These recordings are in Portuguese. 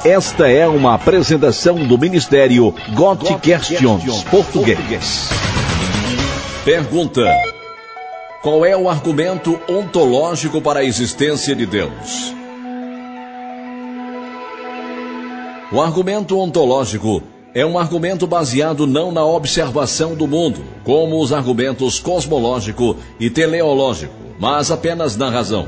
Esta é uma apresentação do Ministério God Questions Português. Pergunta: qual é o argumento ontológico para a existência de Deus? O argumento ontológico é um argumento baseado não na observação do mundo, como os argumentos cosmológico e teleológico, mas apenas na razão.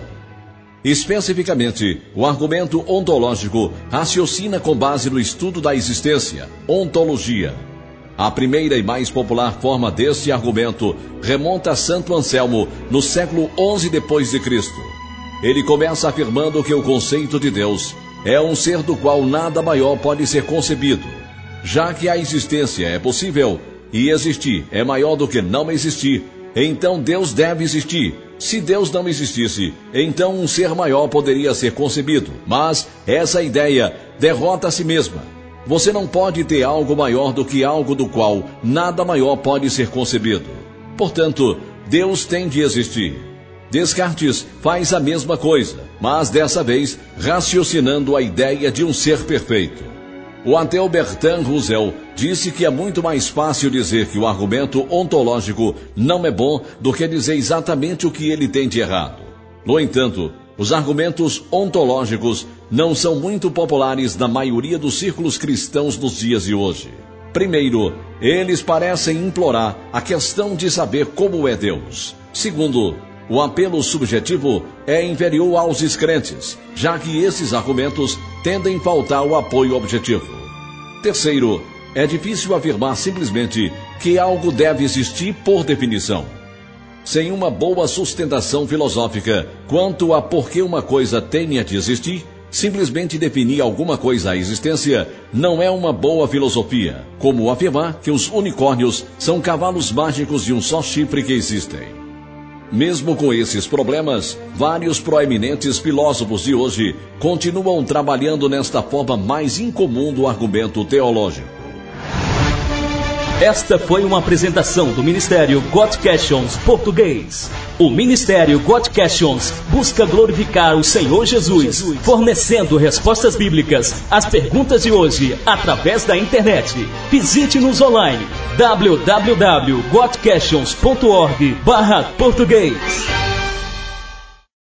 Especificamente, o argumento ontológico raciocina com base no estudo da existência, ontologia. A primeira e mais popular forma deste argumento remonta a Santo Anselmo no século XI d.C. Ele começa afirmando que o conceito de Deus é um ser do qual nada maior pode ser concebido. Já que a existência é possível e existir é maior do que não existir, então Deus deve existir. Se Deus não existisse, então um ser maior poderia ser concebido. Mas essa ideia derrota a si mesma. Você não pode ter algo maior do que algo do qual nada maior pode ser concebido. Portanto, Deus tem de existir. Descartes faz a mesma coisa, mas dessa vez raciocinando a ideia de um ser perfeito. O ateu Bertrand Russell disse que é muito mais fácil dizer que o argumento ontológico não é bom do que dizer exatamente o que ele tem de errado. No entanto, os argumentos ontológicos não são muito populares na maioria dos círculos cristãos nos dias de hoje. Primeiro, eles parecem implorar a questão de saber como é Deus. Segundo, o apelo subjetivo é inferior aos descrentes, já que esses argumentos tendem a faltar o apoio objetivo. Terceiro, é difícil afirmar simplesmente que algo deve existir por definição. Sem uma boa sustentação filosófica quanto a por que uma coisa tenha de existir, simplesmente definir alguma coisa à existência não é uma boa filosofia, como afirmar que os unicórnios são cavalos mágicos de um só chifre que existem. Mesmo com esses problemas, vários proeminentes filósofos de hoje continuam trabalhando nesta forma mais incomum do argumento teológico. Esta foi uma apresentação do Ministério God Questions Português. O Ministério God Questions busca glorificar o Senhor Jesus, fornecendo respostas bíblicas às perguntas de hoje através da internet. Visite-nos online www.godquestions.org/português.